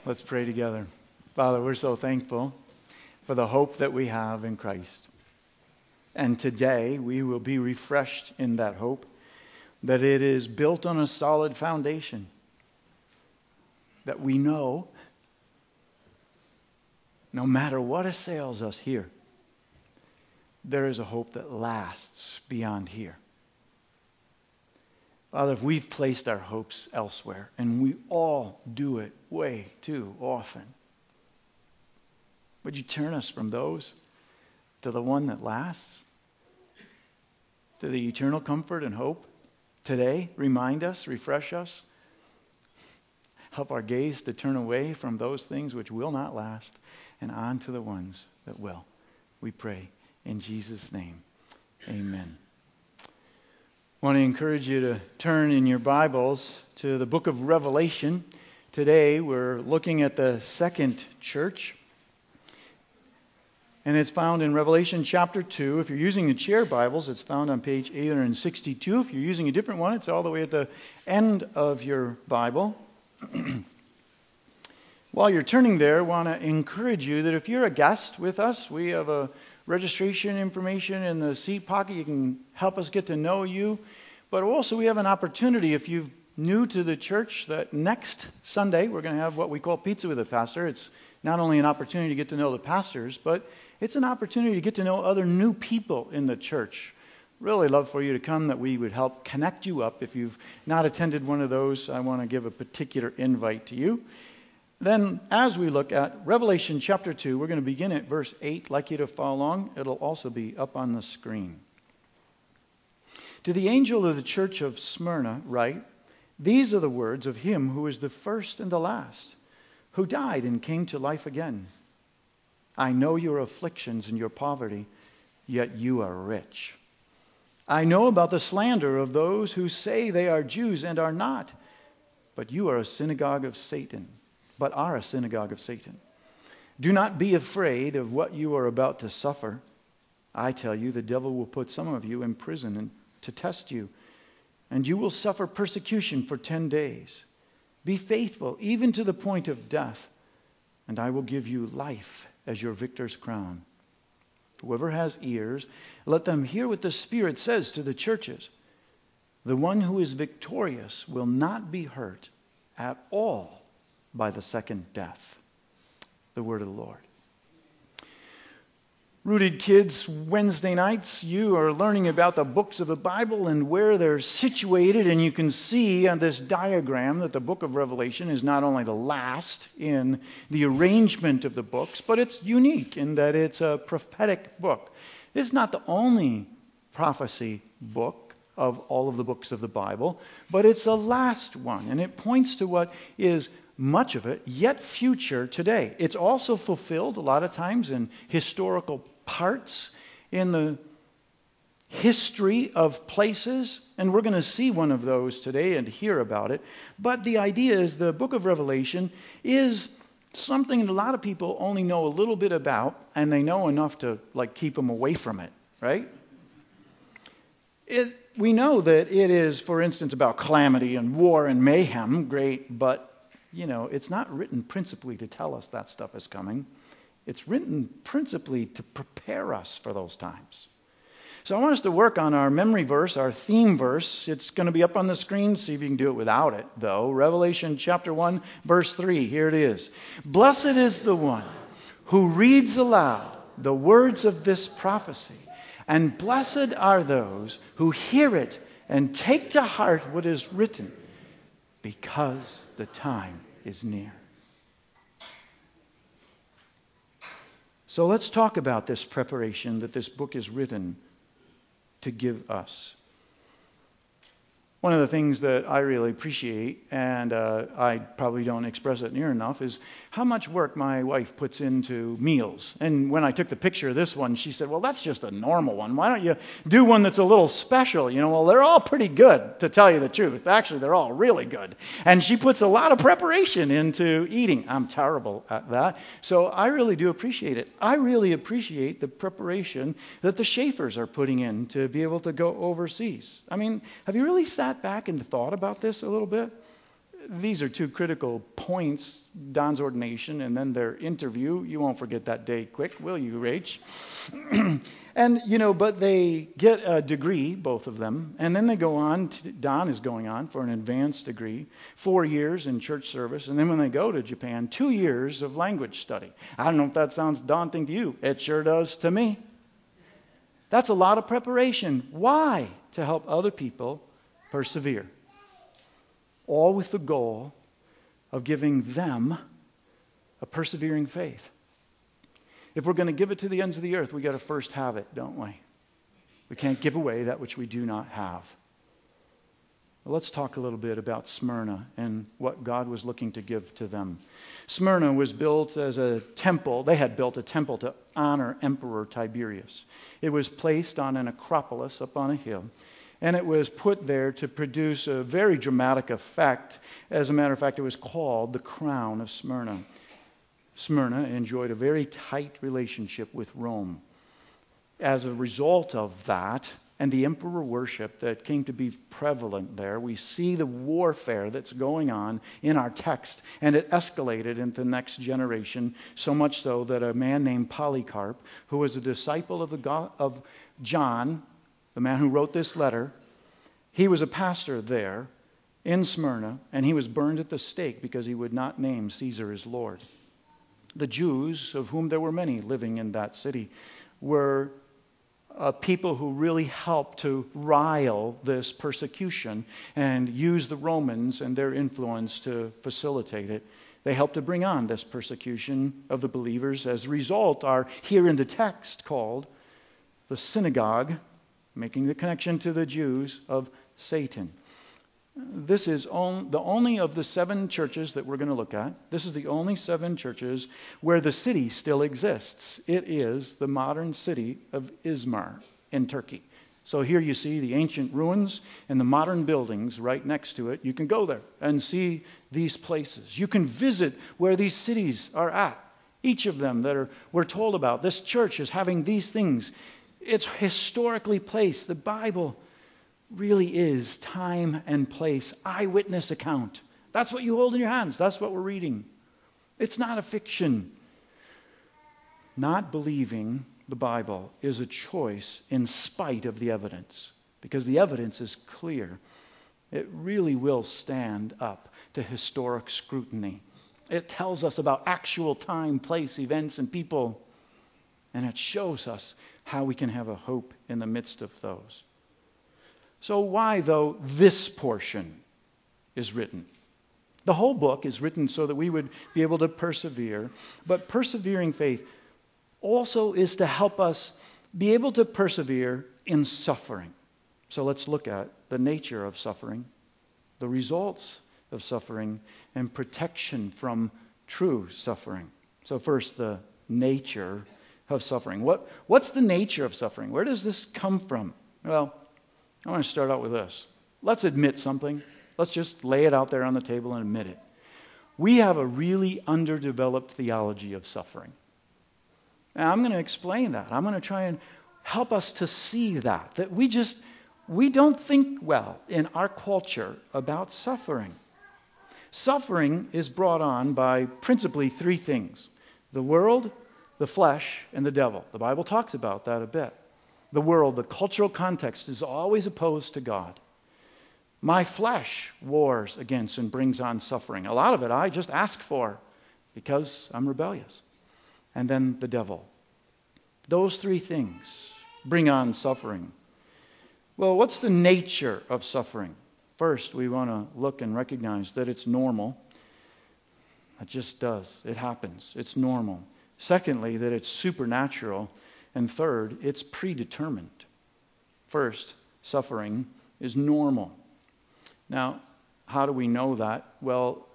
Let's pray together. Father, we're so thankful for the hope that we have in Christ. And today we will be refreshed in that hope, that it is built on a solid foundation, that we know no matter what assails us here, there is a hope that lasts beyond here. Father, if we've placed our hopes elsewhere, and we all do it way too often, would you turn us from those to the one that lasts, to the eternal comfort and hope? Today, remind us, refresh us, help our gaze to turn away from those things which will not last and on to the ones that will. We pray in Jesus' name. Amen. I want to encourage you to turn in your Bibles to the book of Revelation. Today we're looking at the second church, and it's found in Revelation chapter 2. If you're using the chair Bibles, it's found on page 862. If you're using a different one, it's all the way at the end of your Bible. While you're turning there, I want to encourage you that if you're a guest with us, we have a registration information in the seat pocket. You can help us get to know you. But also we have an opportunity, if you're new to the church, that next Sunday we're going to have what we call Pizza with the Pastor. It's not only an opportunity to get to know the pastors, but it's an opportunity to get to know other new people in the church. Really love for you to come, that we would help connect you up. If you've not attended one of those, I want to give a particular invite to you. Then, as we look at Revelation chapter 2, we're going to begin at verse 8. I'd like you to follow along. It'll also be up on the screen. To the angel of the church of Smyrna write, these are the words of him who is the first and the last, who died and came to life again. I know your afflictions and your poverty, yet you are rich. I know about the slander of those who say they are Jews and are not, but you are a synagogue of Satan. Do not be afraid of what you are about to suffer. I tell you, the devil will put some of you in prison to test you, and you will suffer persecution for 10 days. Be faithful even to the point of death, and I will give you life as your victor's crown. Whoever has ears, let them hear what the Spirit says to the churches. The one who is victorious will not be hurt at all by the second death. The word of the Lord. Rooted Kids, Wednesday nights, you are learning about the books of the Bible and where they're situated, and you can see on this diagram that the book of Revelation is not only the last in the arrangement of the books, but it's unique in that it's a prophetic book. It's not the only prophecy book of all of the books of the Bible, but it's the last one, and it points to what is much of it yet future today. It's also fulfilled a lot of times in historical parts in the history of places, and we're going to see one of those today and hear about it. But the idea is the book of Revelation is something that a lot of people only know a little bit about, and they know enough to keep them away from it, right? We know that it is, for instance, about calamity and war and mayhem, great, but it's not written principally to tell us that stuff is coming. It's written principally to prepare us for those times. So I want us to work on our memory verse, our theme verse. It's going to be up on the screen. See if you can do it without it, though. Revelation chapter 1, verse 3. Here it is. Blessed is the one who reads aloud the words of this prophecy, and blessed are those who hear it and take to heart what is written, because the time is near. So let's talk about this preparation that this book is written to give us. One of the things that I really appreciate, and I probably don't express it near enough, is how much work my wife puts into meals. And when I took the picture of this one, she said, well, that's just a normal one. Why don't you do one that's a little special? Well, they're all pretty good, to tell you the truth. Actually, they're all really good. And she puts a lot of preparation into eating. I'm terrible at that. So I really do appreciate it. I really appreciate the preparation that the Schaefers are putting in to be able to go overseas. I mean, have you really sat back and thought about this a little bit? these are two critical points, Don's ordination and then their interview. You won't forget that day quick, will you, Rach? And, but they get a degree, both of them, and then they go on, Don is going on for an advanced degree, 4 years in church service, and then when they go to Japan, 2 years of language study. I don't know if that sounds daunting to you. It sure does to me. That's a lot of preparation. Why? To help other people persevere. All with the goal of giving them a persevering faith. If we're going to give it to the ends of the earth, we got to first have it, don't we? We can't give away that which we do not have. Well, let's talk a little bit about Smyrna and what God was looking to give to them. Smyrna was built as a temple. They had built a temple to honor Emperor Tiberius. It was placed on an acropolis up on a hill. And it was put there to produce a very dramatic effect. As a matter of fact, it was called the Crown of Smyrna. Smyrna enjoyed a very tight relationship with Rome. As a result of that, and the emperor worship that came to be prevalent there, we see the warfare that's going on in our text. And it escalated into the next generation, so much so that a man named Polycarp, who was a disciple of John, the man who wrote this letter, he was a pastor there in Smyrna, and he was burned at the stake because he would not name Caesar as Lord. The Jews, of whom there were many living in that city, were people who really helped to rile this persecution and use the Romans and their influence to facilitate it. They helped to bring on this persecution of the believers. As a result, are here in the text called the synagogue, making the connection to the Jews, of Satan. This is the only of the 7 churches that we're going to look at. This is the only 7 churches where the city still exists. It is the modern city of Izmir in Turkey. So here you see the ancient ruins and the modern buildings right next to it. You can go there and see these places. You can visit where these cities are at. Each of them that we're told about. This church is having these things. It's historically placed. The Bible really is time and place, eyewitness account. That's what you hold in your hands. That's what we're reading. It's not a fiction. Not believing the Bible is a choice in spite of the evidence, because the evidence is clear. It really will stand up to historic scrutiny. It tells us about actual time, place, events, and people, and it shows us how we can have a hope in the midst of those. So why, though, this portion is written? The whole book is written so that we would be able to persevere, but persevering faith also is to help us be able to persevere in suffering. So let's look at the nature of suffering, the results of suffering, and protection from true suffering. So first, the nature of suffering. What's the nature of suffering? Where does this come from? Well, I want to start out with this. Let's admit something. Let's just lay it out there on the table and admit it. We have a really underdeveloped theology of suffering. Now, I'm going to explain that. I'm going to try and help us to see that we don't think well in our culture about suffering. Suffering is brought on by principally 3 things: the world, the flesh, and the devil. The Bible talks about that a bit. The world, the cultural context, is always opposed to God. My flesh wars against and brings on suffering. A lot of it I just ask for because I'm rebellious. And then the devil. Those 3 things bring on suffering. Well, what's the nature of suffering? First, we want to look and recognize that it's normal. It just does. It happens. It's normal. Secondly, that it's supernatural. And third, it's predetermined. First, suffering is normal. Now, how do we know that? Well,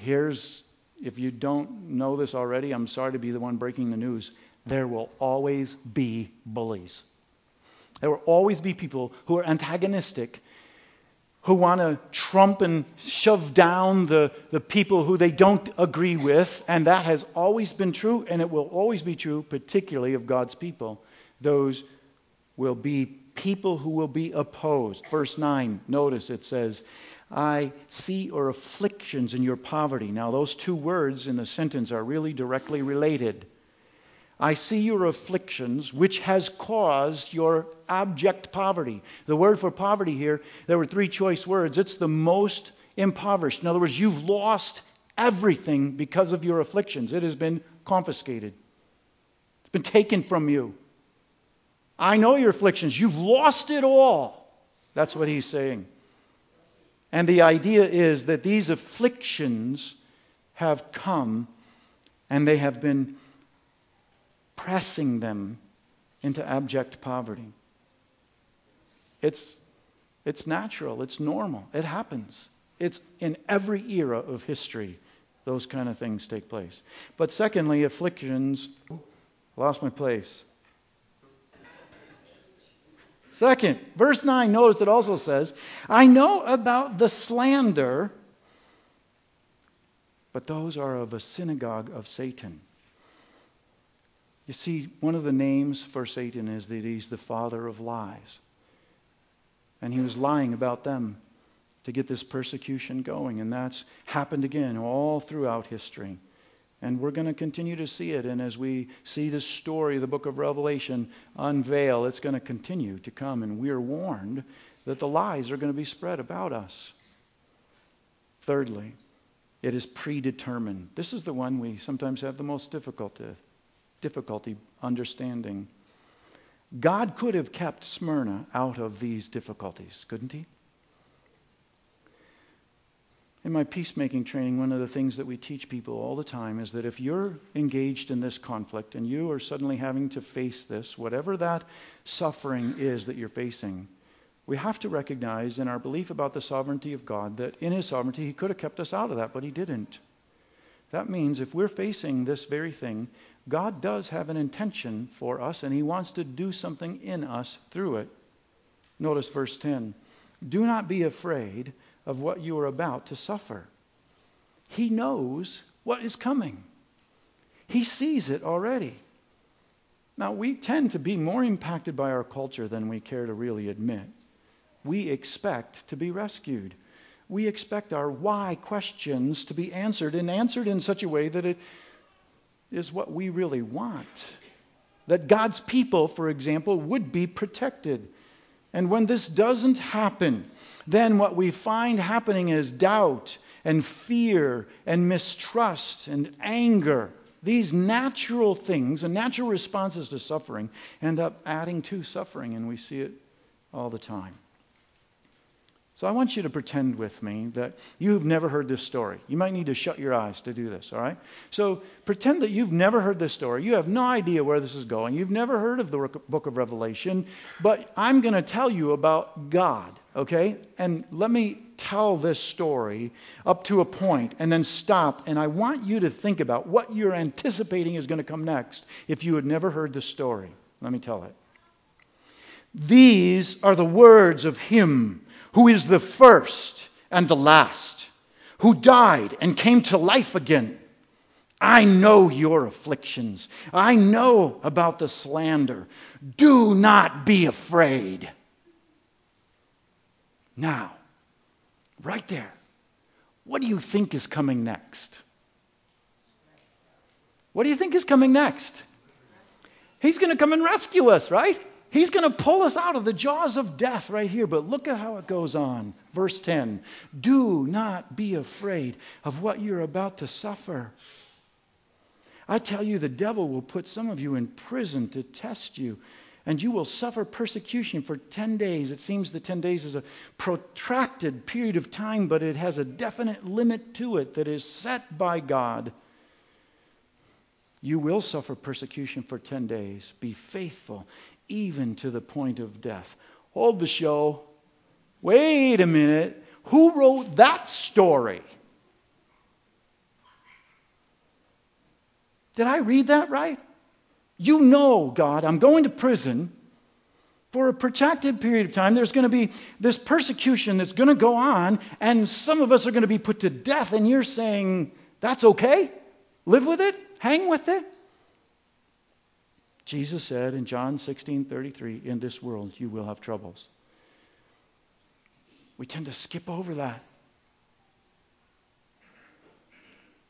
if you don't know this already, I'm sorry to be the one breaking the news. There will always be bullies. There will always be people who are antagonistic, who want to trump and shove down the people who they don't agree with. And that has always been true, and it will always be true, particularly of God's people. Those will be people who will be opposed. Verse 9, notice it says, I see your afflictions and your poverty. Now, those two words in the sentence are really directly related. I see your afflictions, which has caused your abject poverty. The word for poverty here, there were three choice words. It's the most impoverished. In other words, you've lost everything because of your afflictions. It has been confiscated. It's been taken from you. I know your afflictions. You've lost it all. That's what he's saying. And the idea is that these afflictions have come and they have been pressing them into abject poverty. It's natural. It's normal. It happens. It's in every era of history. Those kind of things take place. But secondly, afflictions. Lost my place. Second, verse 9, notice it also says, I know about the slander, but those are of a synagogue of Satan. You see, one of the names for Satan is that he's the father of lies. And he was lying about them to get this persecution going. And that's happened again all throughout history. And we're going to continue to see it. And as we see this story, the book of Revelation, unveil, it's going to continue to come. And we're warned that the lies are going to be spread about us. Thirdly, it is predetermined. This is the one we sometimes have the most difficulty understanding. God could have kept Smyrna out of these difficulties, couldn't he? In my peacemaking training, one of the things that we teach people all the time is that if you're engaged in this conflict and you are suddenly having to face this, whatever that suffering is that you're facing, we have to recognize in our belief about the sovereignty of God that in his sovereignty he could have kept us out of that, but he didn't. That means if we're facing this very thing, God does have an intention for us and he wants to do something in us through it. Notice verse 10. Do not be afraid of what you are about to suffer. He knows what is coming. He sees it already. Now, we tend to be more impacted by our culture than we care to really admit. We expect to be rescued. We expect our why questions to be answered, and answered in such a way that it is what we really want. That God's people, for example, would be protected. And when this doesn't happen, then what we find happening is doubt and fear and mistrust and anger. These natural things and natural responses to suffering end up adding to suffering, and we see it all the time. So I want you to pretend with me that you've never heard this story. You might need to shut your eyes to do this, all right? So pretend that you've never heard this story. You have no idea where this is going. You've never heard of the book of Revelation, but I'm going to tell you about God, okay? And let me tell this story up to a point and then stop, and I want you to think about what you're anticipating is going to come next if you had never heard this story. Let me tell it. These are the words of him who is the first and the last, who died and came to life again. I know your afflictions. I know about the slander. Do not be afraid. Now, right there, what do you think is coming next? What do you think is coming next? He's going to come and rescue us, right? He's going to pull us out of the jaws of death right here. But look at how it goes on. Verse 10. Do not be afraid of what you're about to suffer. I tell you, the devil will put some of you in prison to test you, and you will suffer persecution for 10 days. It seems the 10 days is a protracted period of time, but it has a definite limit to it that is set by God. You will suffer persecution for 10 days. Be faithful, even to the point of death. Hold the show. Wait a minute. Who wrote that story? Did I read that right? You know, God, I'm going to prison for a protracted period of time. There's going to be this persecution that's going to go on, and some of us are going to be put to death, and you're saying, that's okay? Live with it? Hang with it? Jesus said in John 16:33, in this world you will have troubles. We tend to skip over that.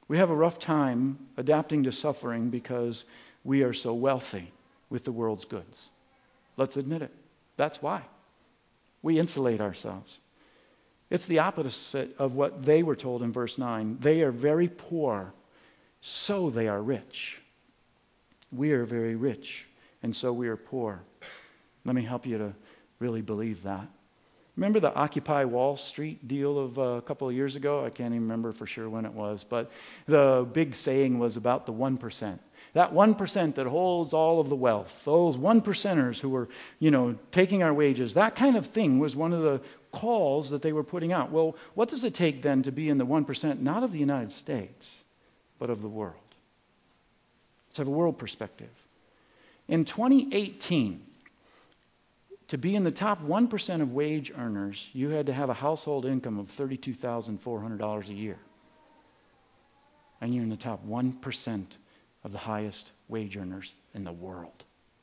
We have a rough time adapting to suffering because we are so wealthy with the world's goods. Let's admit it. That's why. We insulate ourselves. It's the opposite of what they were told in verse 9. They are very poor, so they are rich. We are very rich, and so we are poor. Let me help you to really believe that. Remember the Occupy Wall Street deal of a couple of years ago? I can't even remember for sure when it was, but the big saying was about the 1%. That 1% that holds all of the wealth, those 1%ers who were, taking our wages, that kind of thing was one of the calls that they were putting out. Well, what does it take then to be in the 1%, not of the United States, but of the world? Let's have a world perspective. In 2018, to be in the top 1% of wage earners, you had to have a household income of $32,400 a year. And you're in the top 1% of the highest wage earners in the world.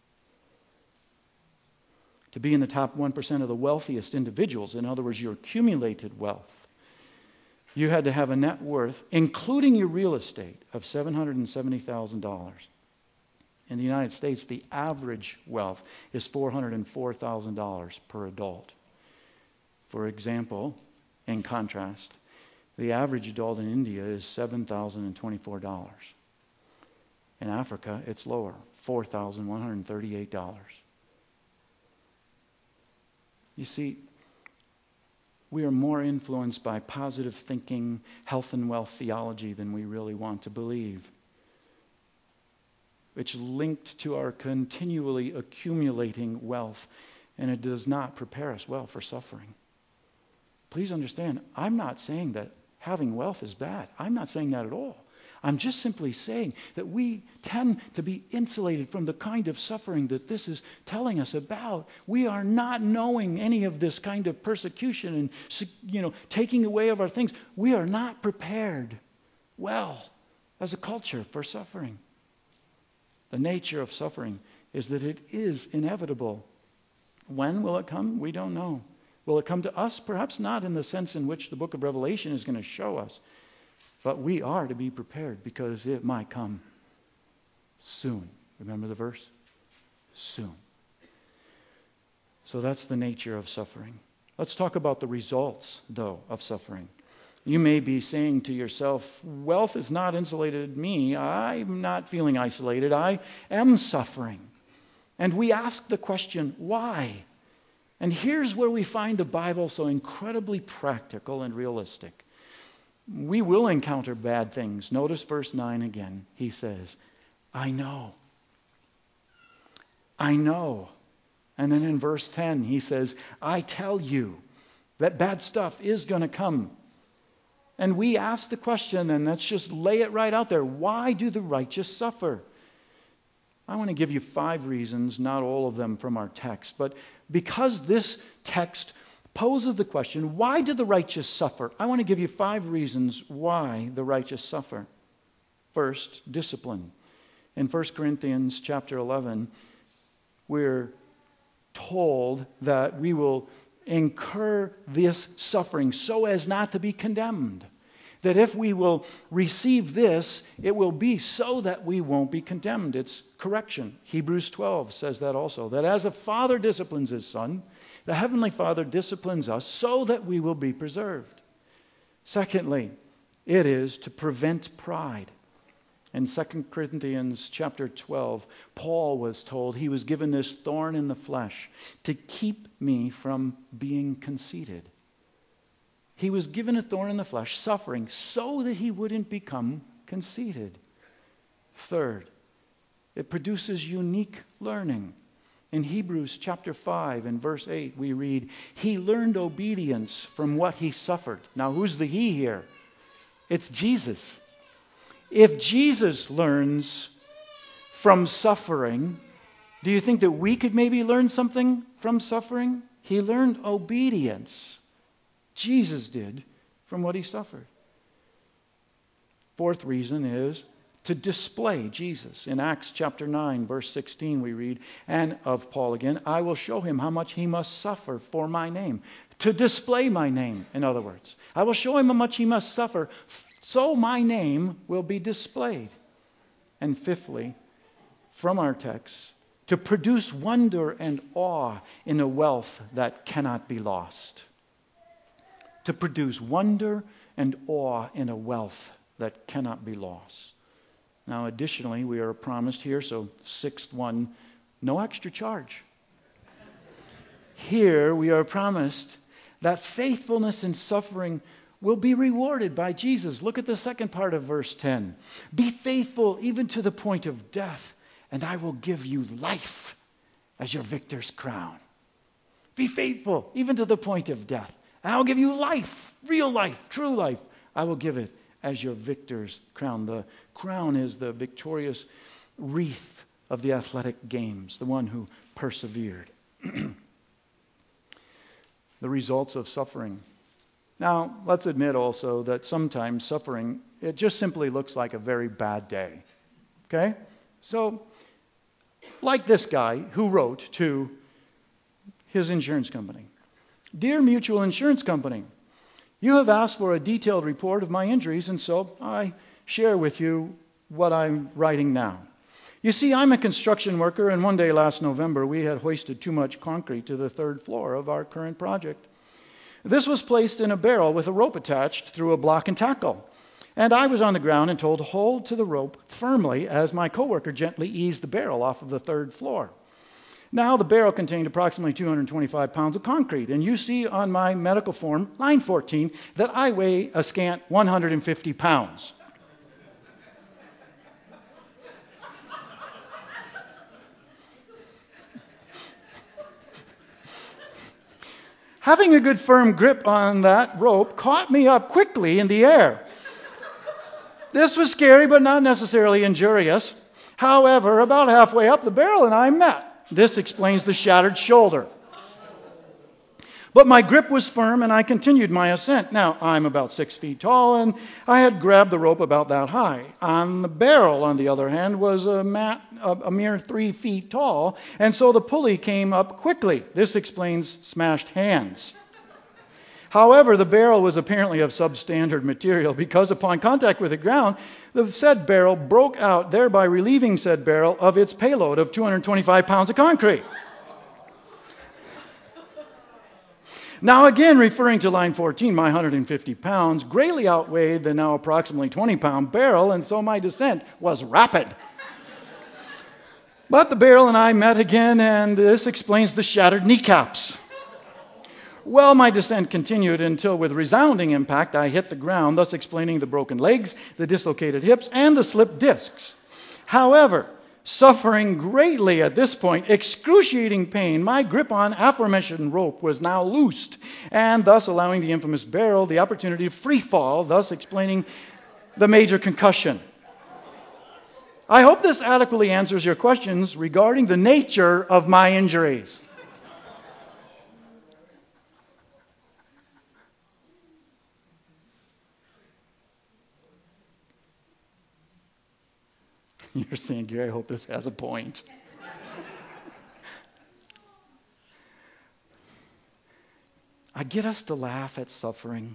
To be in the top 1% of the wealthiest individuals, in other words, your accumulated wealth, you had to have a net worth, including your real estate, of $770,000. In the United States, the average wealth is $404,000 per adult. For example, in contrast, the average adult in India is $7,024. In Africa, it's lower, $4,138. You see, we are more influenced by positive thinking, health and wealth theology than we really want to believe. It's linked to our continually accumulating wealth, and it does not prepare us well for suffering. Please understand, I'm not saying that having wealth is bad. I'm not saying that at all. I'm just simply saying that we tend to be insulated from the kind of suffering that this is telling us about. We are not knowing any of this kind of persecution and, taking away of our things. We are not prepared well as a culture for suffering. The nature of suffering is that it is inevitable. When will it come? We don't know. Will it come to us? Perhaps not in the sense in which the book of Revelation is going to show us. But we are to be prepared because it might come soon. Remember the verse? Soon. So that's the nature of suffering. Let's talk about the results, though, of suffering. You may be saying to yourself, wealth has not insulated me. I'm not feeling isolated. I am suffering. And we ask the question, why? And here's where we find the Bible so incredibly practical and realistic. We will encounter bad things. Notice verse 9 again. He says, I know. I know. And then in verse 10, he says, I tell you that bad stuff is going to come. And we ask the question, and let's just lay it right out there. Why do the righteous suffer? I want to give you 5 reasons, not all of them from our text. But because this text poses the question, why do the righteous suffer? I want to give you 5 reasons why the righteous suffer. First, discipline. In 1 Corinthians chapter 11, we're told that we will incur this suffering so as not to be condemned. That if we will receive this, it will be so that we won't be condemned. It's correction. Hebrews 12 says that also. That as a father disciplines his son, the Heavenly Father disciplines us so that we will be preserved. Secondly, it is to prevent pride. In 2 Corinthians chapter 12, Paul was told he was given this thorn in the flesh to keep me from being conceited. He was given a thorn in the flesh, suffering, so that he wouldn't become conceited. Third, it produces unique learning. In Hebrews chapter 5 and verse 8, we read, he learned obedience from what he suffered. Now, who's the he here? It's Jesus. If Jesus learns from suffering, do you think that we could maybe learn something from suffering? He learned obedience. Jesus did from what he suffered. Fourth reason is to display Jesus. In Acts chapter 9, verse 16, we read, and of Paul again, I will show him how much he must suffer for my name. To display my name, in other words. I will show him how much he must suffer so my name will be displayed. And fifthly, from our text, to produce wonder and awe in a wealth that cannot be lost. To produce wonder and awe in a wealth that cannot be lost. Now, additionally, we are promised here, so sixth one, no extra charge. Here we are promised that faithfulness in suffering will be rewarded by Jesus. Look at the second part of verse 10. Be faithful even to the point of death, and I will give you life as your victor's crown. Be faithful even to the point of death, and I'll give you life, real life, true life. I will give it as your victor's crown. The crown is the victorious wreath of the athletic games, the one who persevered. The results of suffering. Now, let's admit also that sometimes suffering, it just simply looks like a very bad day. Okay? So, like this guy who wrote to his insurance company. Dear Mutual Insurance Company, you have asked for a detailed report of my injuries, and so I share with you what I'm writing now. You see, I'm a construction worker, and one day last November, we had hoisted too much concrete to the third floor of our current project. This was placed in a barrel with a rope attached through a block and tackle. And I was on the ground and told to hold to the rope firmly as my coworker gently eased the barrel off of the third floor. Now, the barrel contained approximately 225 pounds of concrete, and you see on my medical form, line 14, that I weigh a scant 150 pounds. Having a good firm grip on that rope caught me up quickly in the air. This was scary, but not necessarily injurious. However, about halfway up, the barrel and I met. This explains the shattered shoulder. But my grip was firm, and I continued my ascent. Now, I'm about 6 feet tall, and I had grabbed the rope about that high. On the barrel, on the other hand, was a mere 3 feet tall, and so the pulley came up quickly. This explains smashed hands. However, the barrel was apparently of substandard material because upon contact with the ground, the said barrel broke out, thereby relieving said barrel of its payload of 225 pounds of concrete. Now again, referring to line 14, my 150 pounds greatly outweighed the now approximately 20-pound barrel, and so my descent was rapid. But the barrel and I met again, and this explains the shattered kneecaps. Well, my descent continued until with resounding impact I hit the ground, thus explaining the broken legs, the dislocated hips, and the slipped discs. However, suffering greatly at this point, excruciating pain, my grip on aforementioned rope was now loosed, and thus allowing the infamous barrel the opportunity to free fall, thus explaining the major concussion. I hope this adequately answers your questions regarding the nature of my injuries. You're saying, Gary, I hope this has a point. I get us to laugh at suffering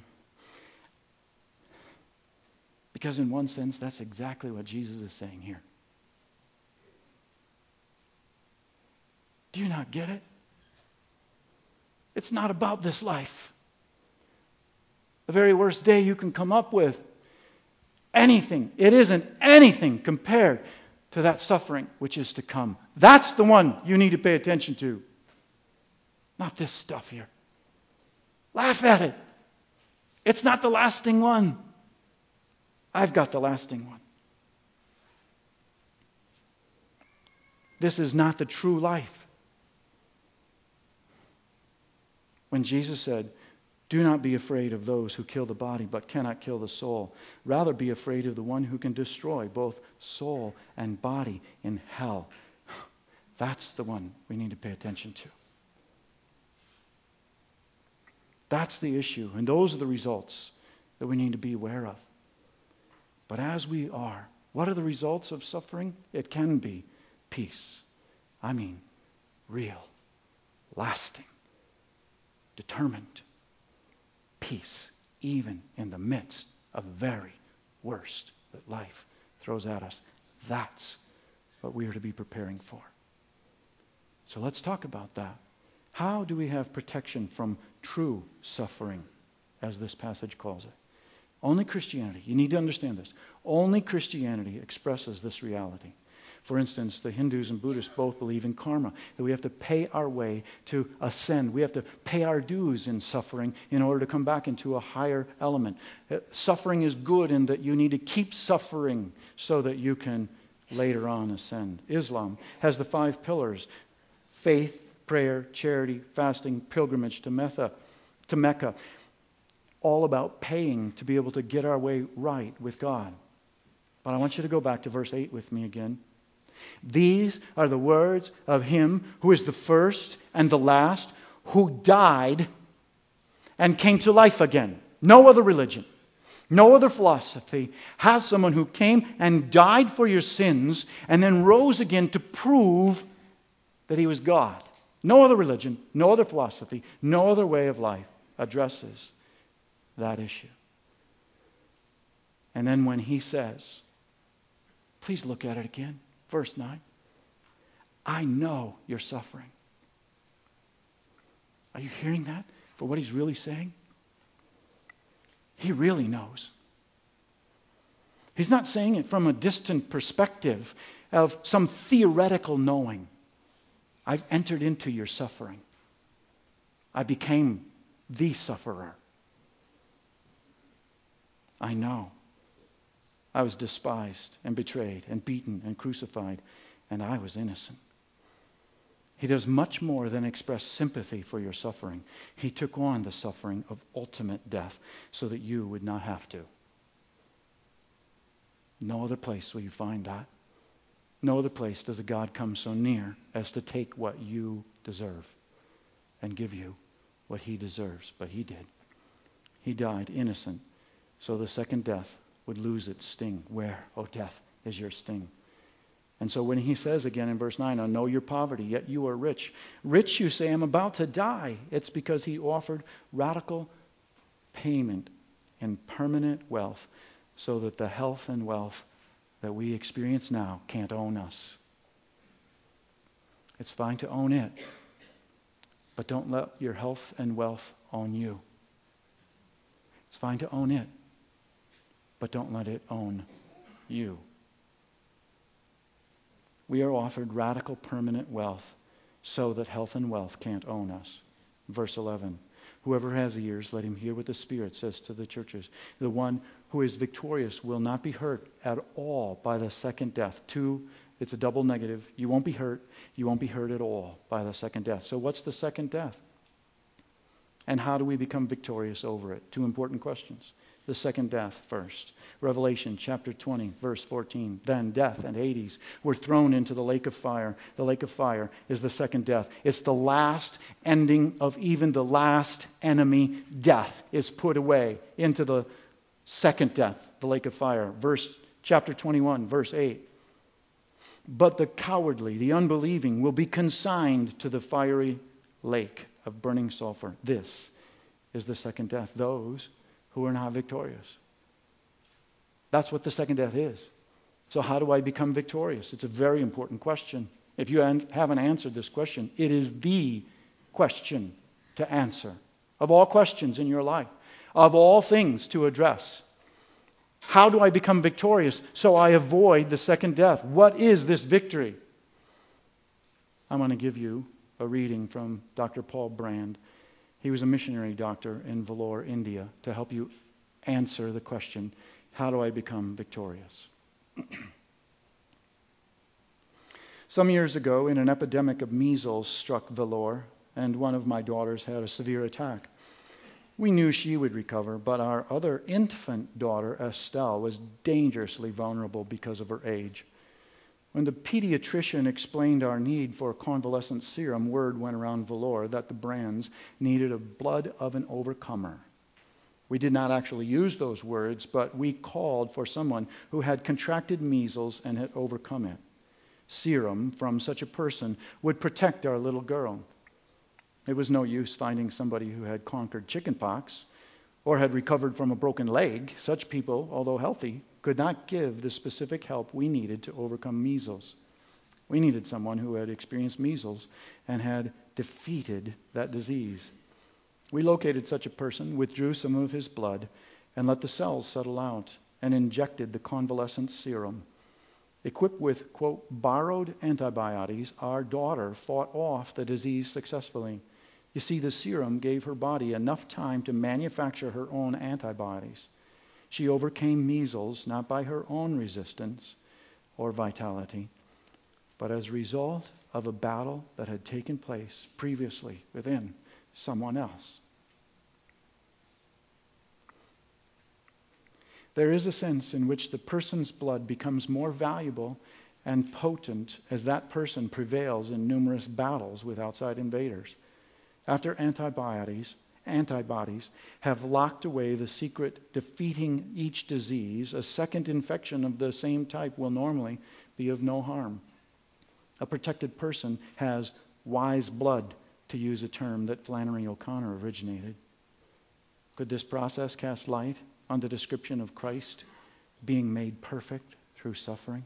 because in one sense, that's exactly what Jesus is saying here. Do you not get it? It's not about this life. The very worst day you can come up with. Anything. It isn't anything compared to that suffering which is to come. That's the one you need to pay attention to. Not this stuff here. Laugh at it. It's not the lasting one. I've got the lasting one. This is not the true life. When Jesus said, do not be afraid of those who kill the body but cannot kill the soul. Rather be afraid of the one who can destroy both soul and body in hell. That's the one we need to pay attention to. That's the issue, and those are the results that we need to be aware of. But as we are, what are the results of suffering? It can be peace. I mean, real, lasting, determined peace, even in the midst of very worst that life throws at us. That's what we are to be preparing for. So let's talk about that. How do we have protection from true suffering, as this passage calls it? Only Christianity, you need to understand this, only Christianity expresses this reality. For instance, the Hindus and Buddhists both believe in karma, that we have to pay our way to ascend. We have to pay our dues in suffering in order to come back into a higher element. Suffering is good in that you need to keep suffering so that you can later on ascend. Islam has the 5 pillars: faith, prayer, charity, fasting, pilgrimage to Mecca. All about paying to be able to get our way right with God. But I want you to go back to verse 8 with me again. These are the words of him who is the first and the last, who died and came to life again. No other religion, no other philosophy has someone who came and died for your sins and then rose again to prove that he was God. No other religion, no other philosophy, no other way of life addresses that issue. And then when he says, please look at it again, verse 9, I know you're suffering. Are you hearing that for what he's really saying? He really knows. He's not saying it from a distant perspective of some theoretical knowing. I've entered into your suffering. I became the sufferer. I know. I was despised and betrayed and beaten and crucified, and I was innocent. He does much more than express sympathy for your suffering. He took on the suffering of ultimate death so that you would not have to. No other place will you find that. No other place does a God come so near as to take what you deserve and give you what he deserves. But he did. He died innocent so the second death would lose its sting. Where, O death, is your sting? And so when he says again in verse 9, I know your poverty, yet you are rich. Rich, you say, I'm about to die. It's because he offered radical payment and permanent wealth so that the health and wealth that we experience now can't own us. It's fine to own it, but don't let your health and wealth own you. It's fine to own it, but don't let it own you. We are offered radical permanent wealth so that health and wealth can't own us. Verse 11, whoever has ears, let him hear what the Spirit says to the churches. The one who is victorious will not be hurt at all by the second death. 2, it's a double negative. You won't be hurt. You won't be hurt at all by the second death. So what's the second death? And how do we become victorious over it? 2 important questions. The second death first. Revelation chapter 20, verse 14. Then death and Hades were thrown into the lake of fire. The lake of fire is the second death. It's the last ending of even the last enemy. Death is put away into the second death, the lake of fire. Chapter 21, verse 8. But the cowardly, the unbelieving, will be consigned to the fiery lake of burning sulfur. This is the second death. Those who are not victorious. That's what the second death is. So how do I become victorious? It's a very important question. If you haven't answered this question, it is the question to answer. Of all questions in your life, of all things to address. How do I become victorious so I avoid the second death? What is this victory? I'm going to give you a reading from Dr. Paul Brand. He was a missionary doctor in Vellore, India, to help you answer the question, how do I become victorious? Some years ago, an epidemic of measles struck Vellore, and one of my daughters had a severe attack. We knew she would recover, but our other infant daughter, Estelle, was dangerously vulnerable because of her age. When the pediatrician explained our need for convalescent serum, word went around Vellore that the Brands needed a blood of an overcomer. We did not actually use those words, but we called for someone who had contracted measles and had overcome it. Serum from such a person would protect our little girl. It was no use finding somebody who had conquered chickenpox or had recovered from a broken leg. Such people, although healthy, could not give the specific help we needed to overcome measles. We needed someone who had experienced measles and had defeated that disease. We located such a person, withdrew some of his blood, and let the cells settle out, and injected the convalescent serum. Equipped with, quote, borrowed antibiotics, our daughter fought off the disease successfully. You see, the serum gave her body enough time to manufacture her own antibodies. She overcame measles not by her own resistance or vitality, but as a result of a battle that had taken place previously within someone else. There is a sense in which the person's blood becomes more valuable and potent as that person prevails in numerous battles with outside invaders. After antibodies have locked away the secret defeating each disease, a second infection of the same type will normally be of no harm. A protected person has wise blood, to use a term that Flannery O'Connor originated. Could this process cast light on the description of Christ being made perfect through suffering?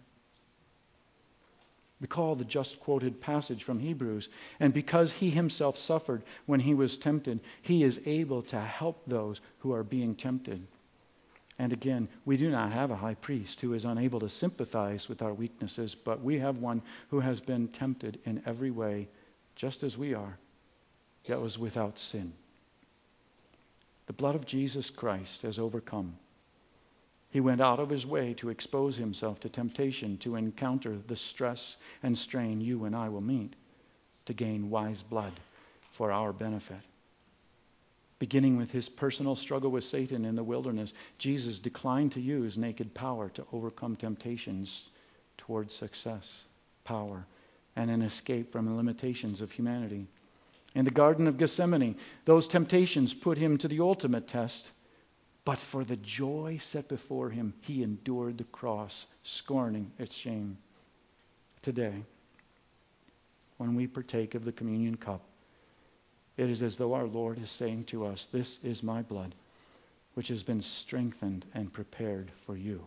Recall the just quoted passage from Hebrews. And because he himself suffered when he was tempted, he is able to help those who are being tempted. And again, we do not have a high priest who is unable to sympathize with our weaknesses, but we have one who has been tempted in every way, just as we are, yet was without sin. The blood of Jesus Christ has overcome. He went out of his way to expose himself to temptation, to encounter the stress and strain you and I will meet, to gain wise blood for our benefit. Beginning with his personal struggle with Satan in the wilderness, Jesus declined to use naked power to overcome temptations towards success, power, and an escape from the limitations of humanity. In the Garden of Gethsemane, those temptations put him to the ultimate test. But for the joy set before him, he endured the cross, scorning its shame. Today, when we partake of the communion cup, it is as though our Lord is saying to us, "This is my blood, which has been strengthened and prepared for you.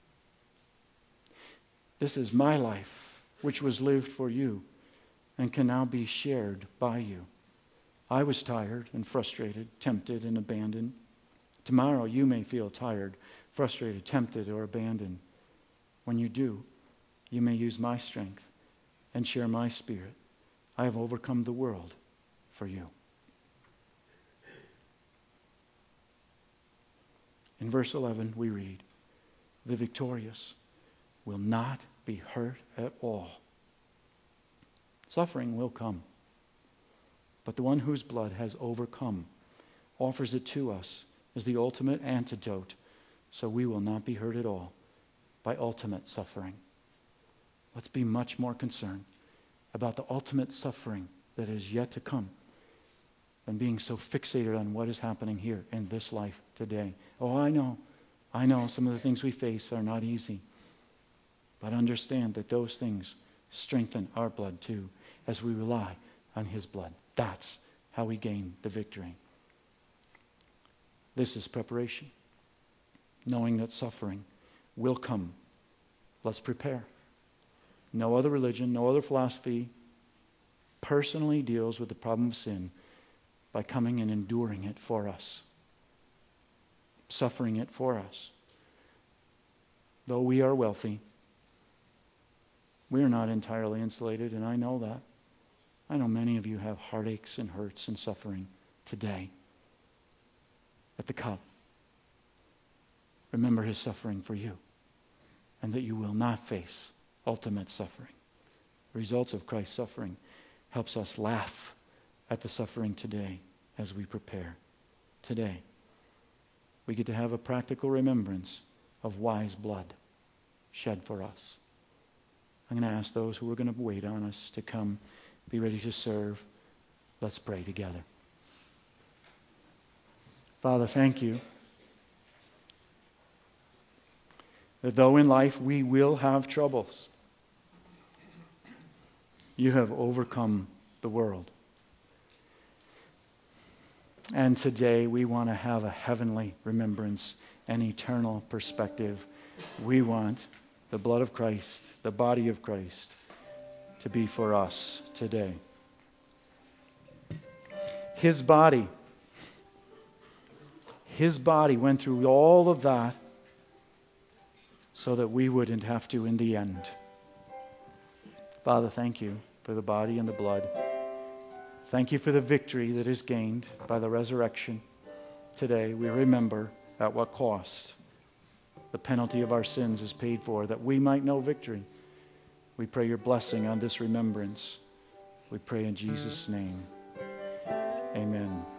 This is my life, which was lived for you and can now be shared by you. I was tired and frustrated, tempted and abandoned. Tomorrow you may feel tired, frustrated, tempted, or abandoned. When you do, you may use my strength and share my spirit. I have overcome the world for you." In verse 11 we read, "The victorious will not be hurt at all." Suffering will come, but the one whose blood has overcome offers it to us as the ultimate antidote, so we will not be hurt at all by ultimate suffering. Let's be much more concerned about the ultimate suffering that is yet to come than being so fixated on what is happening here in this life today. Oh, I know some of the things we face are not easy, but understand that those things strengthen our blood too as we rely on his blood. That's how we gain the victory. This is preparation. Knowing that suffering will come. Let's prepare. No other religion, no other philosophy personally deals with the problem of sin by coming and enduring it for us. Suffering it for us. Though we are wealthy, we are not entirely insulated, and I know that. I know many of you have heartaches and hurts and suffering today. At the cup, remember his suffering for you, and that you will not face ultimate suffering. The results of Christ's suffering helps us laugh at the suffering today as we prepare. Today, we get to have a practical remembrance of wise blood shed for us. I'm going to ask those who are going to wait on us to come, be ready to serve. Let's pray together. Father, thank you that though in life we will have troubles, you have overcome the world. And today we want to have a heavenly remembrance, an eternal perspective We want the blood of Christ, the body of Christ, to be for us today. His body went through all of that so that we wouldn't have to in the end. Father, thank you for the body and the blood. Thank you for the victory that is gained by the resurrection. Today we remember at what cost the penalty of our sins is paid for, that we might know victory. We pray your blessing on this remembrance. We pray in Jesus' name. Amen.